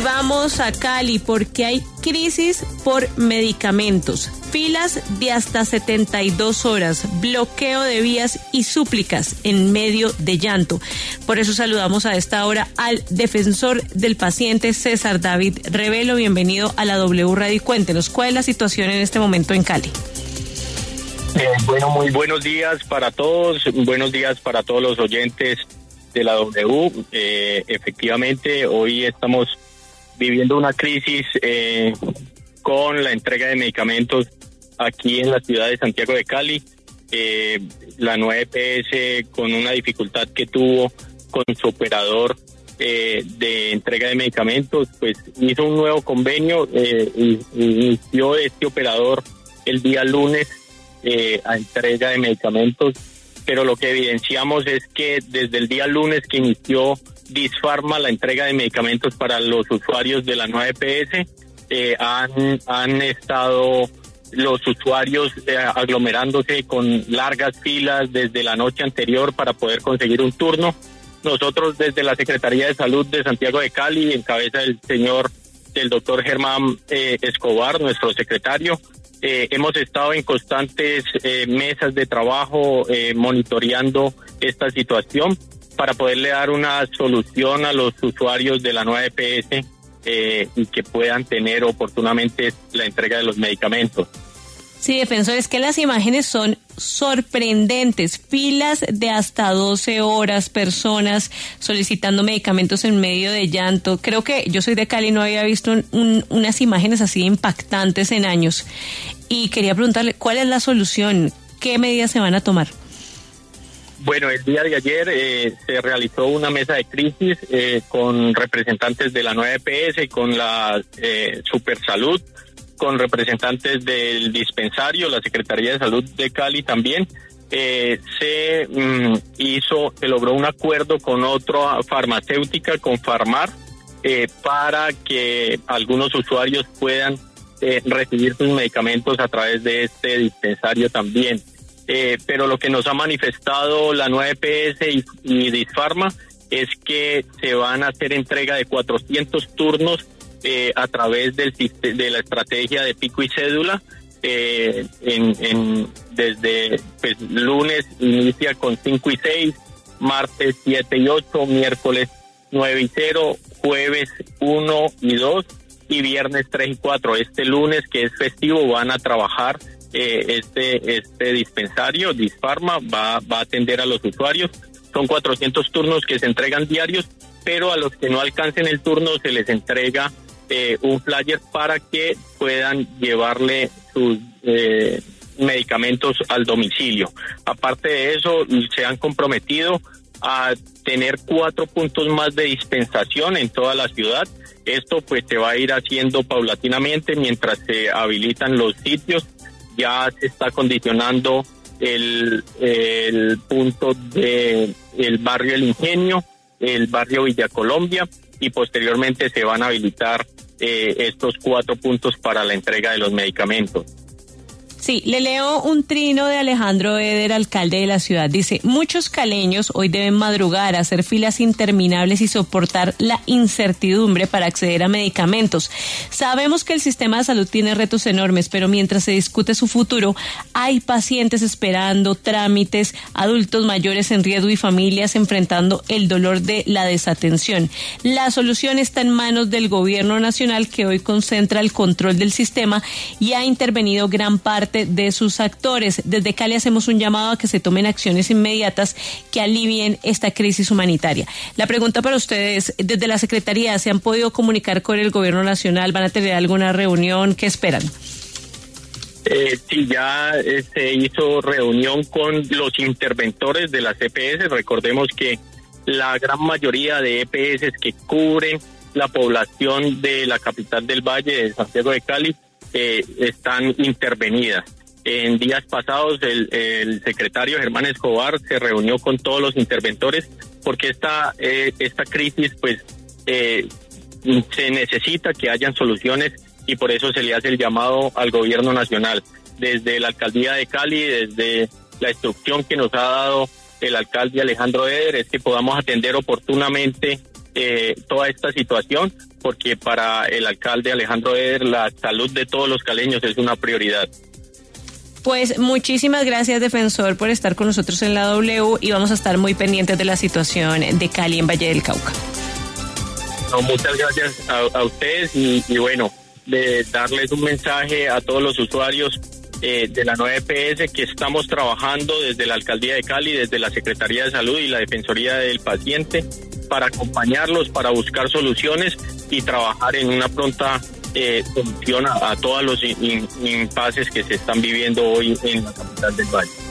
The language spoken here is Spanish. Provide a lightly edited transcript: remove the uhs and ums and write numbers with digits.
vamos a Cali porque hay crisis por medicamentos, filas de hasta 72 horas, bloqueo de vías y súplicas en medio de llanto. Por eso saludamos a esta hora al defensor del paciente, César David Revelo. Bienvenido a la W Radio y cuéntenos cuál es la situación en este momento en Cali. Bueno, muy buenos días para todos, buenos días para todos los oyentes de la W. Efectivamente, hoy estamos viviendo una crisis con la entrega de medicamentos aquí en la ciudad de Santiago de Cali. La nueva EPS, con una dificultad que tuvo con su operador de entrega de medicamentos, pues hizo un nuevo convenio y inició este operador el día lunes a entrega de medicamentos, pero lo que evidenciamos es que desde el día lunes que inició Disfarma la entrega de medicamentos para los usuarios de la nueva EPS, han estado los usuarios aglomerándose con largas filas desde la noche anterior para poder conseguir un turno. Nosotros desde la Secretaría de Salud de Santiago de Cali, en cabeza del doctor Germán Escobar, nuestro secretario, hemos estado en constantes mesas de trabajo monitoreando esta situación para poderle dar una solución a los usuarios de la nueva EPS y que puedan tener oportunamente la entrega de los medicamentos. Sí, defensor, es que las imágenes son sorprendentes, filas de hasta 12 horas, personas solicitando medicamentos en medio de llanto. Creo que yo soy de Cali, no había visto unas imágenes así impactantes en años. Y quería preguntarle, ¿cuál es la solución? ¿Qué medidas se van a tomar? Bueno, el día de ayer se realizó una mesa de crisis con representantes de la nueva EPS, con la Supersalud, con representantes del dispensario, la Secretaría de Salud de Cali también. Se logró un acuerdo con otra farmacéutica, con Farmar, para que algunos usuarios puedan recibir sus medicamentos a través de este dispensario también. Pero lo que nos ha manifestado la nueva EPS y Disfarma es que se van a hacer entrega de 400 turnos a través de la estrategia de pico y cédula. Desde pues, lunes inicia con 5 y 6, martes 7 y 8, miércoles 9 y 0, jueves 1 y 2 y viernes 3 y 4. Este lunes, que es festivo, van a trabajar este dispensario. Disfarma va a atender a los usuarios. Son 400 turnos que se entregan diarios, pero a los que no alcancen el turno se les entrega un flyer para que puedan llevarle sus medicamentos al domicilio. Aparte de eso, se han comprometido a tener 4 puntos más de dispensación en toda la ciudad. Esto pues se va a ir haciendo paulatinamente mientras se habilitan los sitios. Ya se está condicionando el punto de el barrio El Ingenio, el barrio Villa Colombia, y posteriormente se van a habilitar estos 4 puntos para la entrega de los medicamentos. Sí, le leo un trino de Alejandro Eder, alcalde de la ciudad. Dice, muchos caleños hoy deben madrugar, hacer filas interminables y soportar la incertidumbre para acceder a medicamentos. Sabemos que el sistema de salud tiene retos enormes, pero mientras se discute su futuro, hay pacientes esperando, trámites, adultos mayores en riesgo y familias enfrentando el dolor de la desatención. La solución está en manos del gobierno nacional, que hoy concentra el control del sistema y ha intervenido gran parte de sus actores. Desde Cali hacemos un llamado a que se tomen acciones inmediatas que alivien esta crisis humanitaria. La pregunta para ustedes, desde la Secretaría, ¿se han podido comunicar con el gobierno nacional? ¿Van a tener alguna reunión? ¿Qué esperan? Sí, ya se hizo reunión con los interventores de las EPS. Recordemos que la gran mayoría de EPS que cubren la población de la capital del Valle, de Santiago de Cali, están intervenidas. En días pasados el secretario Germán Escobar se reunió con todos los interventores porque esta crisis pues se necesita que hayan soluciones, y por eso se le hace el llamado al gobierno nacional. Desde la alcaldía de Cali, desde la instrucción que nos ha dado el alcalde Alejandro Eder, es que podamos atender oportunamente toda esta situación, porque para el alcalde Alejandro Eder la salud de todos los caleños es una prioridad. Pues muchísimas gracias, defensor, por estar con nosotros en la W, y vamos a estar muy pendientes de la situación de Cali en Valle del Cauca. No, muchas gracias a ustedes y bueno, de darles un mensaje a todos los usuarios de la nueva EPS que estamos trabajando desde la Alcaldía de Cali, desde la Secretaría de Salud y la Defensoría del Paciente para acompañarlos, para buscar soluciones y trabajar en una pronta solución a todos los impases que se están viviendo hoy en la capital del Valle.